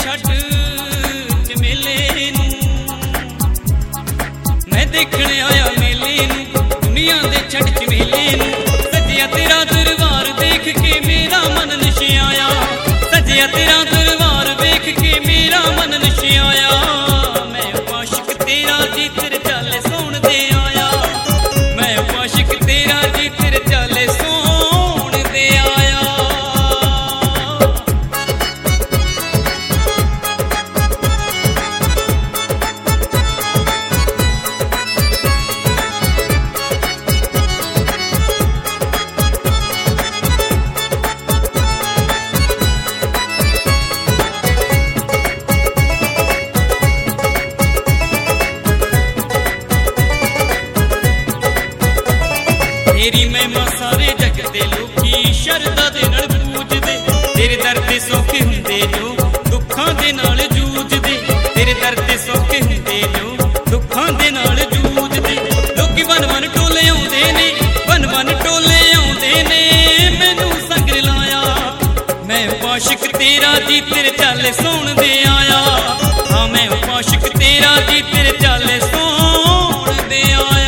छट मेले नूं मैं देखने आया मेले नूं दुनिया दे छट मेले नूं सजिया तेरा दरबार देख के मेरा मन नशियाया सजिया तेरा दरबार देख के मेरा मन नशियाया मैं आशिक तेरा जी तेरे चाले सोण दे आया मैं आशिक तेरा जी तेरे चाले सोण दे आया। तेरी महिमा सारे जग दे लोकी शरदा दे नाल पूजदे तेरे दर ते सौखे हुंदे जो दुखां दे नाल जूझदे तेरे दर ते सौखे हुंदे जो दुखां दे नाल जूझदे लोकी वन वन टोले आउंदे ने वन वन टोले आउंदे ने मैनू संग लाया मैं आशिक तेरा जी तेरे चाले सोण दे आया हाँ मैं आशिक तेरा जी तेरे चाले सोण दे आया।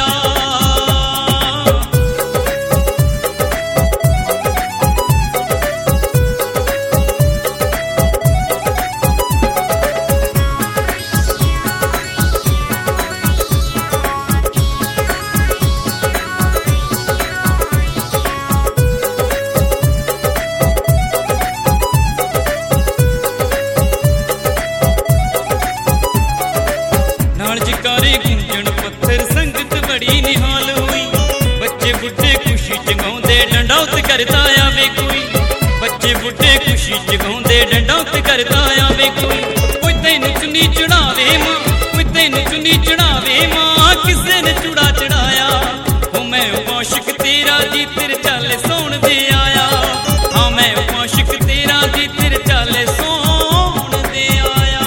जकारे गुंजन पत्थर संगत बड़ी निहाल हुई बच्चे बुढ़े खुशी जगाउंदे डंडौत करदा आवे कोई बच्चे बुढ़े खुशी जगाउंदे डंडौत करदा आवे कोई तैनू चुनी चढ़ावे मां कोई तैनू चुनी चढ़ावे मां किसे ने चूड़ा चढ़ाया ओ मैं आशिक तेरा जी तेरे चाले सोण दे आया हाँ मैं आशिक तेरा जी तेरे चाले सोण दे आया।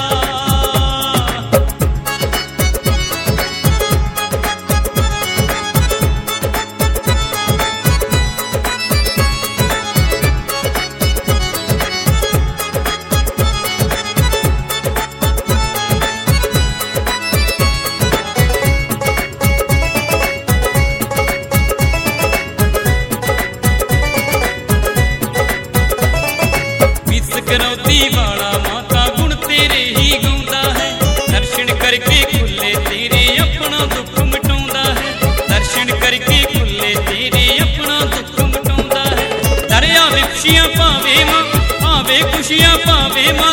करौती वाला माता गुण तेरे ही गाउंदा है दर्शन करके खुले तेरे अपना दुख मिटाउंदा है दर्शन करके खुले तेरे अपना दुख मिटाउंदा है दर आवे खुशियां पावे मां आवे खुशियां पावे मां